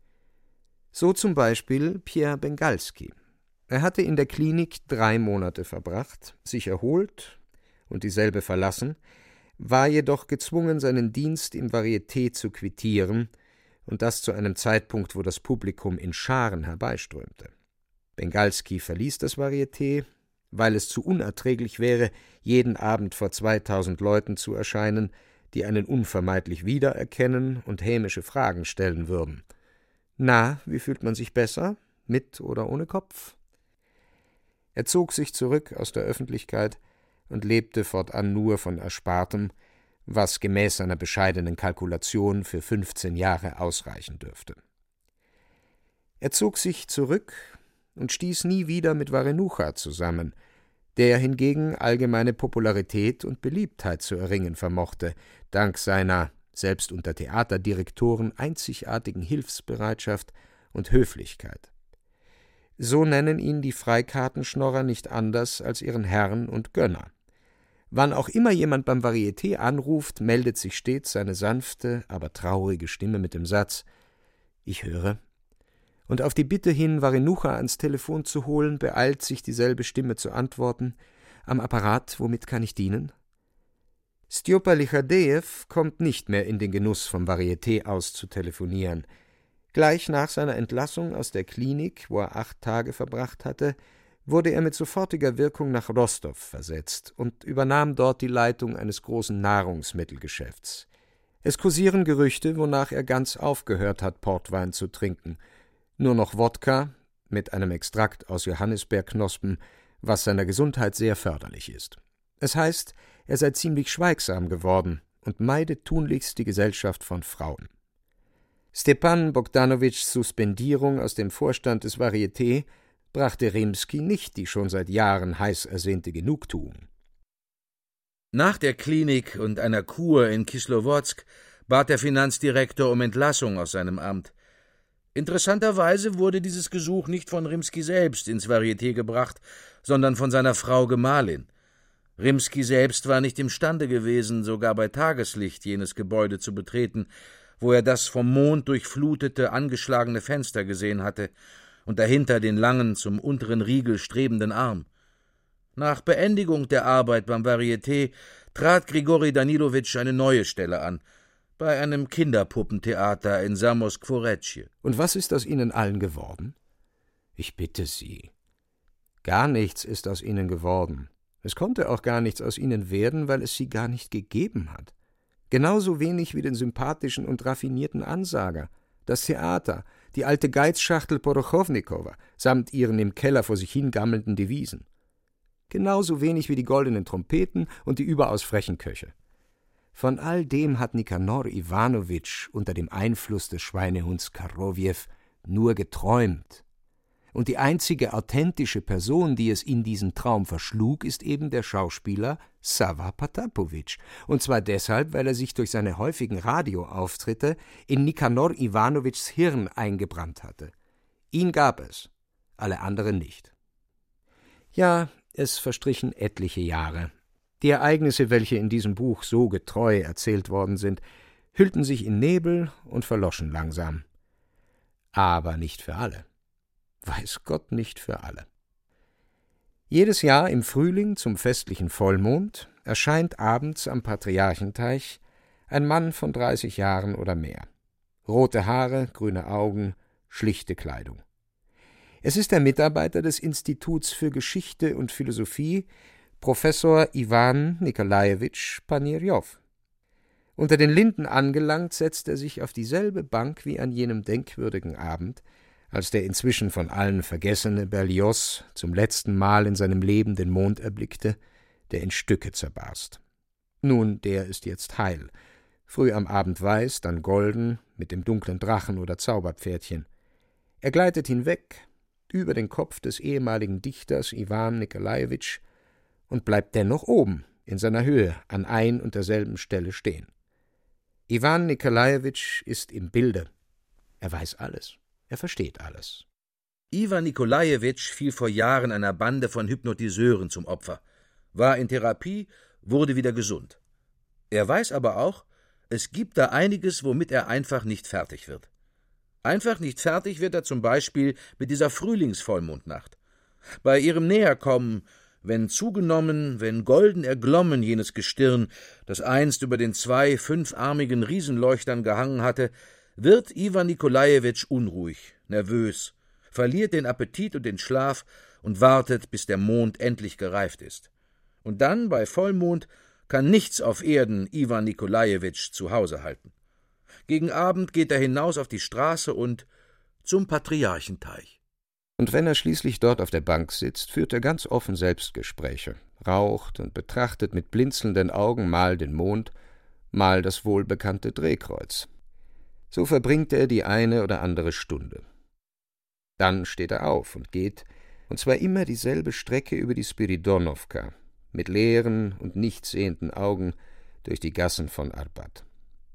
So zum Beispiel Pierre Bengalski. Er hatte in der Klinik 3 Monate verbracht, sich erholt und dieselbe verlassen, war jedoch gezwungen, seinen Dienst im Varieté zu quittieren, und das zu einem Zeitpunkt, wo das Publikum in Scharen herbeiströmte. Bengalski verließ das Varieté, weil es zu unerträglich wäre, jeden Abend vor 2000 Leuten zu erscheinen, die einen unvermeidlich wiedererkennen und hämische Fragen stellen würden. »Na, wie fühlt man sich besser? Mit oder ohne Kopf?« Er zog sich zurück aus der Öffentlichkeit und lebte fortan nur von Erspartem, was gemäß seiner bescheidenen Kalkulation für 15 Jahre ausreichen dürfte. Er zog sich zurück und stieß nie wieder mit Varenucha zusammen, der hingegen allgemeine Popularität und Beliebtheit zu erringen vermochte, dank seiner, selbst unter Theaterdirektoren, einzigartigen Hilfsbereitschaft und Höflichkeit. So nennen ihn die Freikartenschnorrer nicht anders als ihren Herrn und Gönner. Wann auch immer jemand beim Varieté anruft, meldet sich stets seine sanfte, aber traurige Stimme mit dem Satz: »Ich höre.« Und auf die Bitte hin, Varenucha ans Telefon zu holen, beeilt sich dieselbe Stimme zu antworten: »Am Apparat, womit kann ich dienen?« Stjopa Lichadejew kommt nicht mehr in den Genuss, vom Varieté aus zu telefonieren. Gleich nach seiner Entlassung aus der Klinik, wo er 8 Tage verbracht hatte, wurde er mit sofortiger Wirkung nach Rostow versetzt und übernahm dort die Leitung eines großen Nahrungsmittelgeschäfts. Es kursieren Gerüchte, wonach er ganz aufgehört hat, Portwein zu trinken. Nur noch Wodka mit einem Extrakt aus Johannisbeerknospen, was seiner Gesundheit sehr förderlich ist. Es heißt, er sei ziemlich schweigsam geworden und meide tunlichst die Gesellschaft von Frauen. Stepan Bogdanowitschs Suspendierung aus dem Vorstand des Varieté brachte Rimski nicht die schon seit Jahren heiß ersehnte Genugtuung. Nach der Klinik und einer Kur in Kislowodsk bat der Finanzdirektor um Entlassung aus seinem Amt. Interessanterweise wurde dieses Gesuch nicht von Rimski selbst ins Varieté gebracht, sondern von seiner Frau Gemahlin. Rimski selbst war nicht imstande gewesen, sogar bei Tageslicht jenes Gebäude zu betreten, wo er das vom Mond durchflutete, angeschlagene Fenster gesehen hatte und dahinter den langen, zum unteren Riegel strebenden Arm. Nach Beendigung der Arbeit beim Varieté trat Grigori Danilowitsch eine neue Stelle an, bei einem Kinderpuppentheater in Zamoskvoretschje. Und was ist aus ihnen allen geworden? Ich bitte Sie. Gar nichts ist aus ihnen geworden. Es konnte auch gar nichts aus ihnen werden, weil es sie gar nicht gegeben hat. Genauso wenig wie den sympathischen und raffinierten Ansager, das Theater, die alte Geizschachtel Porochownikowa samt ihren im Keller vor sich hingammelnden Devisen. Genauso wenig wie die goldenen Trompeten und die überaus frechen Köche. Von all dem hat Nikanor Iwanowitsch unter dem Einfluss des Schweinehunds Karowjew nur geträumt. Und die einzige authentische Person, die es in diesen Traum verschlug, ist eben der Schauspieler Sava Potapowitsch. Und zwar deshalb, weil er sich durch seine häufigen Radioauftritte in Nikanor Iwanowitschs Hirn eingebrannt hatte. Ihn gab es, alle anderen nicht. Ja, es verstrichen etliche Jahre. Die Ereignisse, welche in diesem Buch so getreu erzählt worden sind, hüllten sich in Nebel und verloschen langsam. Aber nicht für alle. Weiß Gott, nicht für alle. Jedes Jahr im Frühling zum festlichen Vollmond erscheint abends am Patriarchenteich ein Mann von 30 Jahren oder mehr. Rote Haare, grüne Augen, schlichte Kleidung. Es ist der Mitarbeiter des Instituts für Geschichte und Philosophie, Professor Iwan Nikolajewitsch Panirjow. Unter den Linden angelangt, setzt er sich auf dieselbe Bank wie an jenem denkwürdigen Abend, als der inzwischen von allen vergessene Berlioz zum letzten Mal in seinem Leben den Mond erblickte, der in Stücke zerbarst. Nun, der ist jetzt heil, früh am Abend weiß, dann golden, mit dem dunklen Drachen oder Zauberpferdchen. Er gleitet hinweg, über den Kopf des ehemaligen Dichters Iwan Nikolajewitsch und bleibt dennoch oben, in seiner Höhe, an ein und derselben Stelle stehen. Iwan Nikolajewitsch ist im Bilde. Er weiß alles. Er versteht alles. Iwan Nikolajewitsch fiel vor Jahren einer Bande von Hypnotiseuren zum Opfer, war in Therapie, wurde wieder gesund. Er weiß aber auch, es gibt da einiges, womit er einfach nicht fertig wird. Einfach nicht fertig wird er zum Beispiel mit dieser Frühlingsvollmondnacht. Bei ihrem Näherkommen, wenn zugenommen, wenn golden erglommen jenes Gestirn, das einst über den 2 fünfarmigen Riesenleuchtern gehangen hatte, wird Iwan Nikolajewitsch unruhig, nervös, verliert den Appetit und den Schlaf und wartet, bis der Mond endlich gereift ist. Und dann, bei Vollmond, kann nichts auf Erden Iwan Nikolajewitsch zu Hause halten. Gegen Abend geht er hinaus auf die Straße und zum Patriarchenteich. Und wenn er schließlich dort auf der Bank sitzt, führt er ganz offen Selbstgespräche, raucht und betrachtet mit blinzelnden Augen mal den Mond, mal das wohlbekannte Drehkreuz. So verbringt er die eine oder andere Stunde. Dann steht er auf und geht, und zwar immer dieselbe Strecke über die Spiridonowka, mit leeren und nichtsehenden Augen durch die Gassen von Arbat.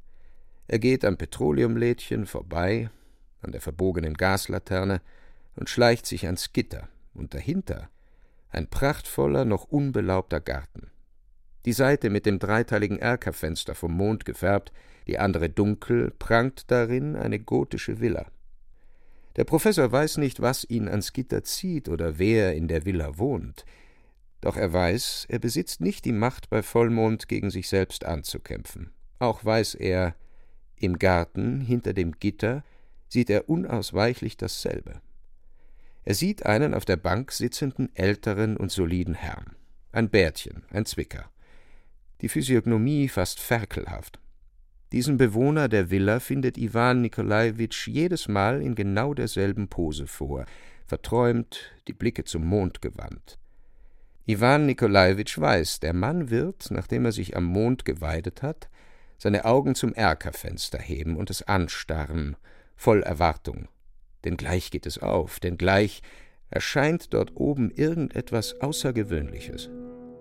Er geht am Petroleumlädchen vorbei, an der verbogenen Gaslaterne, und schleicht sich ans Gitter, und dahinter ein prachtvoller, noch unbelaubter Garten. Die Seite mit dem dreiteiligen Erkerfenster vom Mond gefärbt, die andere dunkel, prangt darin eine gotische Villa. Der Professor weiß nicht, was ihn ans Gitter zieht oder wer in der Villa wohnt. Doch er weiß, er besitzt nicht die Macht, bei Vollmond gegen sich selbst anzukämpfen. Auch weiß er, im Garten, hinter dem Gitter, sieht er unausweichlich dasselbe. Er sieht einen auf der Bank sitzenden älteren und soliden Herrn. Ein Bärtchen, ein Zwicker. Die Physiognomie fast ferkelhaft. Diesen Bewohner der Villa findet Iwan Nikolajewitsch jedes Mal in genau derselben Pose vor, verträumt, die Blicke zum Mond gewandt. Iwan Nikolajewitsch weiß, der Mann wird, nachdem er sich am Mond geweidet hat, seine Augen zum Erkerfenster heben und es anstarren, voll Erwartung. Denn gleich geht es auf, denn gleich erscheint dort oben irgendetwas Außergewöhnliches.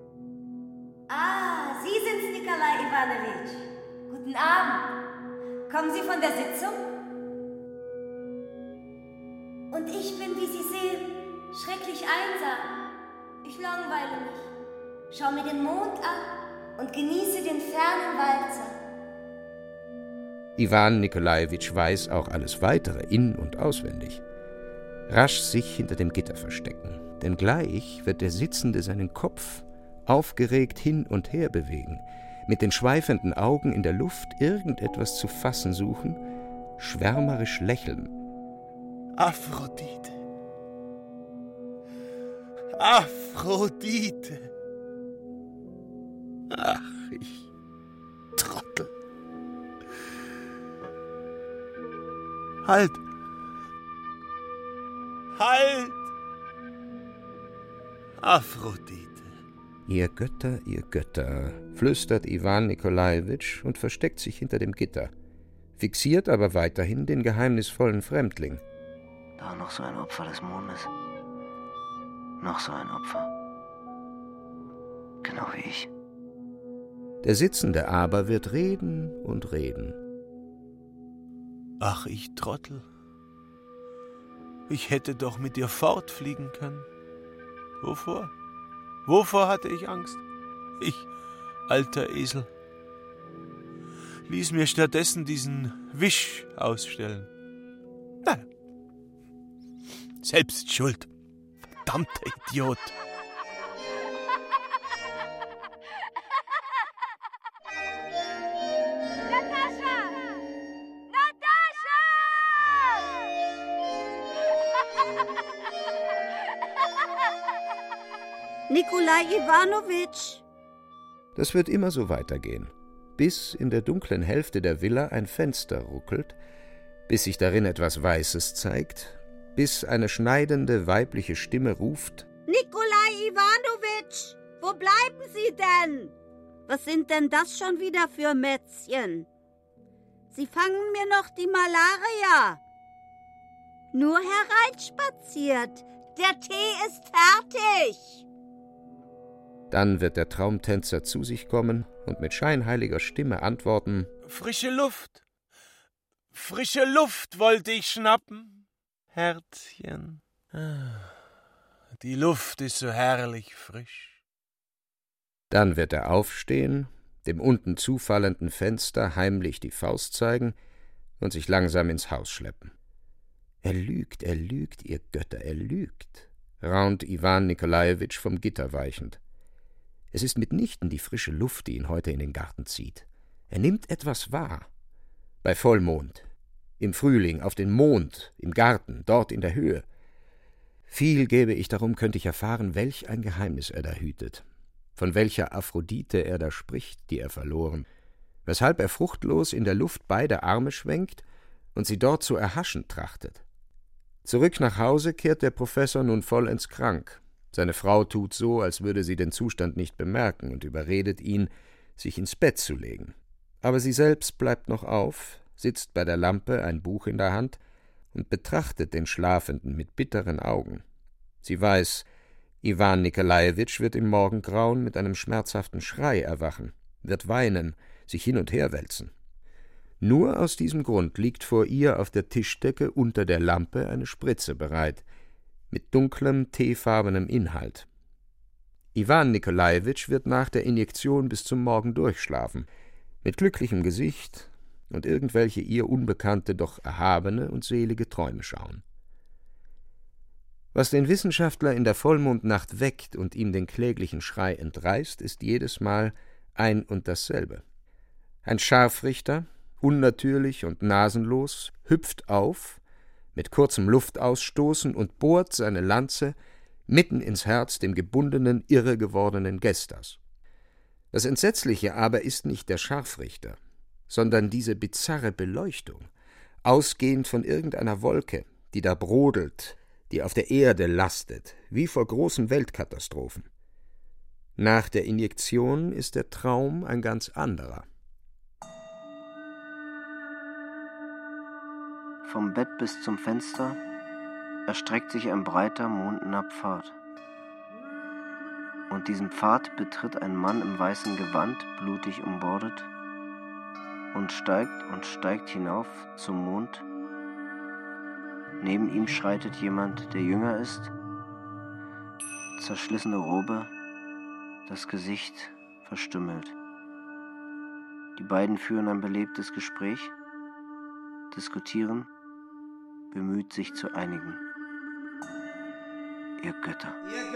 Ah, Sie sind's, Nikolai Iwanowitsch. Guten Abend. Kommen Sie von der Sitzung? Und ich bin, wie Sie sehen, schrecklich einsam. Ich langweile mich. schau mir den Mond an und genieße den fernen Walzer. Iwan Nikolajewitsch weiß auch alles Weitere in- und auswendig. Rasch sich hinter dem Gitter verstecken, denn gleich wird der Sitzende seinen Kopf aufgeregt hin und her bewegen, mit den schweifenden Augen in der Luft irgendetwas zu fassen suchen, schwärmerisch lächeln. Aphrodite. Aphrodite. Ach, ich Trottel. Halt! Halt! Aphrodite. Ihr Götter, flüstert Iwan Nikolajewitsch und versteckt sich hinter dem Gitter, fixiert aber weiterhin den geheimnisvollen Fremdling. Da noch so ein Opfer des Mondes. Noch so ein Opfer. Genau wie ich. Der Sitzende aber wird reden und reden. Ach, ich Trottel. Ich hätte doch mit dir fortfliegen können. Wovor? Wovor hatte ich Angst? Ich, alter Esel. Ließ mir stattdessen diesen Wisch ausstellen. Na, selbst schuld. Verdammter Idiot. Nikolai Iwanowitsch! Das wird immer so weitergehen, bis in der dunklen Hälfte der Villa ein Fenster ruckelt, bis sich darin etwas Weißes zeigt, bis eine schneidende weibliche Stimme ruft: Nikolai Iwanowitsch! Wo bleiben Sie denn? Was sind denn das schon wieder für Mätzchen? Sie fangen mir noch die Malaria. Nur hereinspaziert. Der Tee ist fertig. Dann wird der Traumtänzer zu sich kommen und mit scheinheiliger Stimme antworten: Frische Luft. Frische Luft wollte ich schnappen, Herzchen. Die Luft ist so herrlich frisch. Dann wird er aufstehen, dem unten zufallenden Fenster heimlich die Faust zeigen und sich langsam ins Haus schleppen. Er lügt, ihr Götter, er lügt, raunt Iwan Nikolajewitsch vom Gitter weichend. Es ist mitnichten die frische Luft, die ihn heute in den Garten zieht. Er nimmt etwas wahr. Bei Vollmond, im Frühling, auf den Mond, im Garten, dort in der Höhe. Viel gäbe ich darum, könnte ich erfahren, welch ein Geheimnis er da hütet, von welcher Aphrodite er da spricht, die er verloren, weshalb er fruchtlos in der Luft beide Arme schwenkt und sie dort zu erhaschen trachtet. Zurück nach Hause kehrt der Professor nun vollends krank. Seine Frau tut so, als würde sie den Zustand nicht bemerken und überredet ihn, sich ins Bett zu legen. Aber sie selbst bleibt noch auf, sitzt bei der Lampe, ein Buch in der Hand und betrachtet den Schlafenden mit bitteren Augen. Sie weiß, Iwan Nikolajewitsch wird im Morgengrauen mit einem schmerzhaften Schrei erwachen, wird weinen, sich hin und her wälzen. Nur aus diesem Grund liegt vor ihr auf der Tischdecke unter der Lampe eine Spritze bereit, mit dunklem, teefarbenem Inhalt. Iwan Nikolajewitsch wird nach der Injektion bis zum Morgen durchschlafen, mit glücklichem Gesicht und irgendwelche ihr unbekannte, doch erhabene und selige Träume schauen. Was den Wissenschaftler in der Vollmondnacht weckt und ihm den kläglichen Schrei entreißt, ist jedes Mal ein und dasselbe. Ein Scharfrichter, unnatürlich und nasenlos, hüpft auf, mit kurzem Luftausstoßen und bohrt seine Lanze mitten ins Herz dem gebundenen, irre gewordenen Gestas. Das Entsetzliche aber ist nicht der Scharfrichter, sondern diese bizarre Beleuchtung, ausgehend von irgendeiner Wolke, die da brodelt, die auf der Erde lastet, wie vor großen Weltkatastrophen. Nach der Injektion ist der Traum ein ganz anderer. Vom Bett bis zum Fenster erstreckt sich ein breiter, mondner Pfad. Und diesen Pfad betritt ein Mann im weißen Gewand, blutig umbordet, und steigt hinauf zum Mond. Neben ihm schreitet jemand, der jünger ist, zerschlissene Robe, das Gesicht verstümmelt. Die beiden führen ein belebtes Gespräch, diskutieren, bemüht sich zu einigen. Ihr Götter,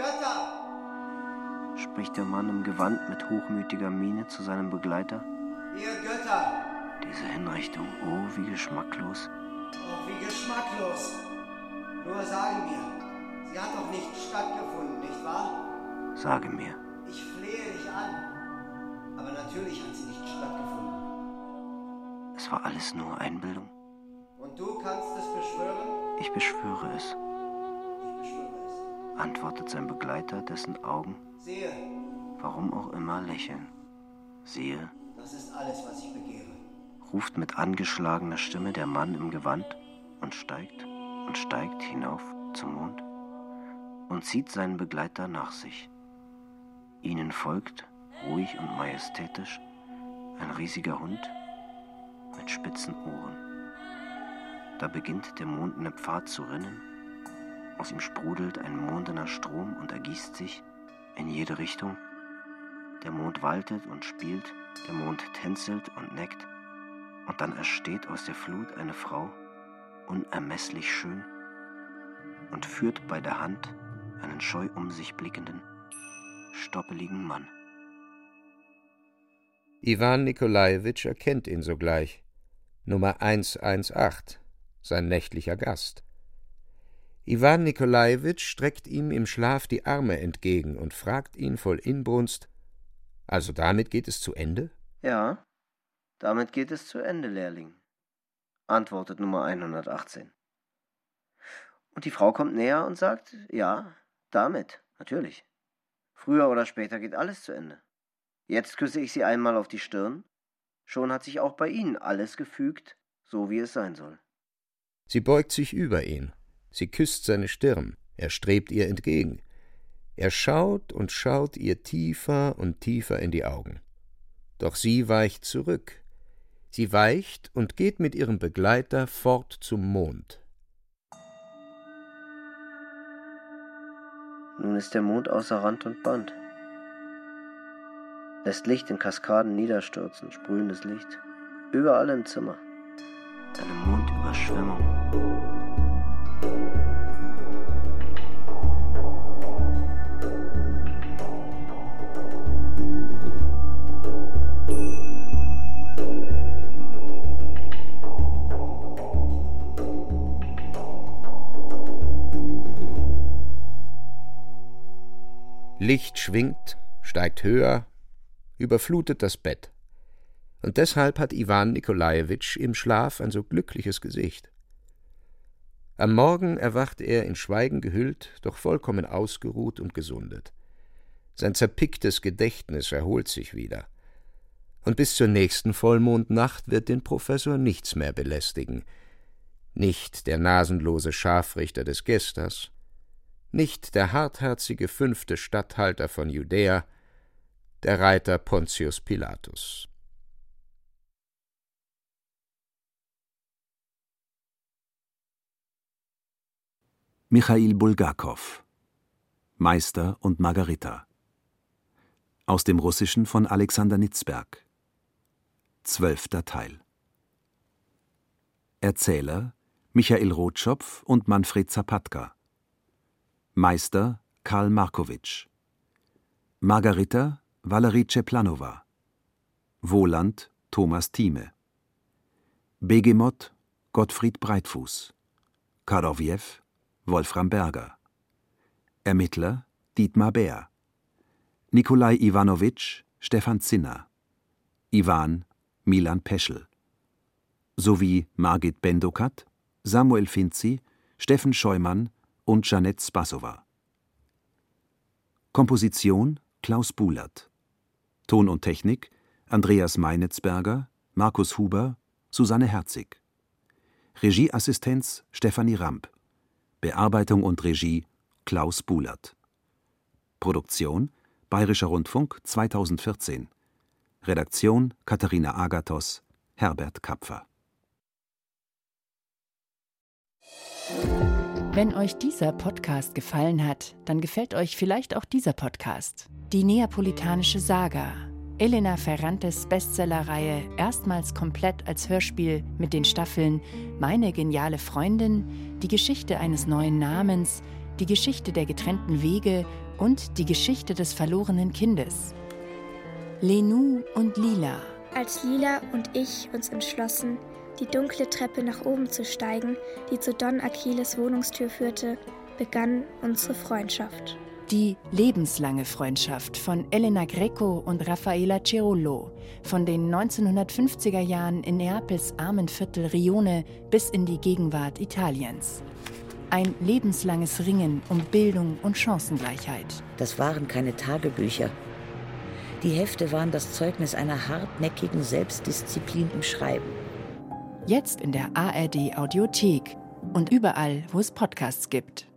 spricht der Mann im Gewand mit hochmütiger Miene zu seinem Begleiter. Ihr Götter! Diese Hinrichtung, oh, wie geschmacklos. Oh, wie geschmacklos! Nur sagen mir, sie hat doch nicht stattgefunden, nicht wahr? Sage mir. Ich flehe dich an. Aber natürlich hat sie nicht stattgefunden. Es war alles nur Einbildung. Und du kannst es beschwören? Ich beschwöre es, Ich beschwöre es. antwortet sein Begleiter, dessen Augen, Sehe, warum auch immer, lächeln. Sehe, das ist alles, was ich begehre. ruft mit angeschlagener Stimme der Mann im Gewand und steigt hinauf zum Mond und zieht seinen Begleiter nach sich. Ihnen folgt, ruhig und majestätisch, ein riesiger Hund mit spitzen Ohren. Da beginnt der mondene Pfad zu rinnen, aus ihm sprudelt ein mondener Strom und ergießt sich in jede Richtung. Der Mond waltet und spielt, der Mond tänzelt und neckt, und dann ersteht aus der Flut eine Frau, unermesslich schön, und führt bei der Hand einen scheu um sich blickenden, stoppeligen Mann. Iwan Nikolajewitsch erkennt ihn sogleich. Nummer 118, sein nächtlicher Gast. Iwan Nikolajewitsch streckt ihm im Schlaf die Arme entgegen und fragt ihn voll Inbrunst: Also damit geht es zu Ende? Ja, damit geht es zu Ende, Lehrling, antwortet Nummer 118. Und die Frau kommt näher und sagt: Ja, damit, natürlich. Früher oder später geht alles zu Ende. Jetzt küsse ich sie einmal auf die Stirn, schon hat sich auch bei Ihnen alles gefügt, so wie es sein soll. Sie beugt sich über ihn, sie küsst seine Stirn, er strebt ihr entgegen. Er schaut und schaut ihr tiefer und tiefer in die Augen. Doch sie weicht zurück. Sie weicht und geht mit ihrem Begleiter fort zum Mond. Nun ist der Mond außer Rand und Band. Lässt Licht in Kaskaden niederstürzen, sprühendes Licht. Überall im Zimmer. Eine Mondüberschwemmung. Licht schwingt, steigt höher, überflutet das Bett. Und deshalb hat Iwan Nikolajewitsch im Schlaf ein so glückliches Gesicht. Am Morgen erwacht er in Schweigen gehüllt, doch vollkommen ausgeruht und gesundet. Sein zerpicktes Gedächtnis erholt sich wieder. Und bis zur nächsten Vollmondnacht wird den Professor nichts mehr belästigen. Nicht der nasenlose Scharfrichter des Gesters, nicht der hartherzige 5. Statthalter von Judäa, der Reiter Pontius Pilatus. Michail Bulgakow, Meister und Margarita. Aus dem Russischen von Alexander Nitzberg. 12. Teil. Erzähler Michail Rotschopf und Manfred Zapatka. Meister Karl Markowitsch. Margarita Valerie Czeplanova. Wohland Thomas Thieme. Begemot Gottfried Breitfuß. Karowjew Wolfram Berger. Ermittler Dietmar Bär. Nikolai Iwanowitsch Stefan Zinner. Iwan Milan Peschel. Sowie Margit Bendokat, Samuel Finzi, Steffen Scheumann und Janette Spassowa. Komposition Klaus Buhlert. Ton und Technik Andreas Meinitzberger, Markus Huber, Susanne Herzig. Regieassistenz Stefanie Ramp. Bearbeitung und Regie Klaus Buhlert. Produktion Bayerischer Rundfunk 2014. Redaktion Katharina Agathos, Herbert Kapfer. Wenn euch dieser Podcast gefallen hat, dann gefällt euch vielleicht auch dieser Podcast. Die neapolitanische Saga. Elena Ferrantes Bestsellerreihe, erstmals komplett als Hörspiel mit den Staffeln Meine geniale Freundin, die Geschichte eines neuen Namens, die Geschichte der getrennten Wege und die Geschichte des verlorenen Kindes. Lenou und Lila. Als Lila und ich uns entschlossen, die dunkle Treppe nach oben zu steigen, die zu Don Achilles Wohnungstür führte, begann unsere Freundschaft. Die lebenslange Freundschaft von Elena Greco und Raffaella Cerullo, von den 1950er Jahren in Neapels armen Viertel Rione bis in die Gegenwart Italiens. Ein lebenslanges Ringen um Bildung und Chancengleichheit. Das waren keine Tagebücher. Die Hefte waren das Zeugnis einer hartnäckigen Selbstdisziplin im Schreiben. Jetzt in der ARD Audiothek und überall, wo es Podcasts gibt.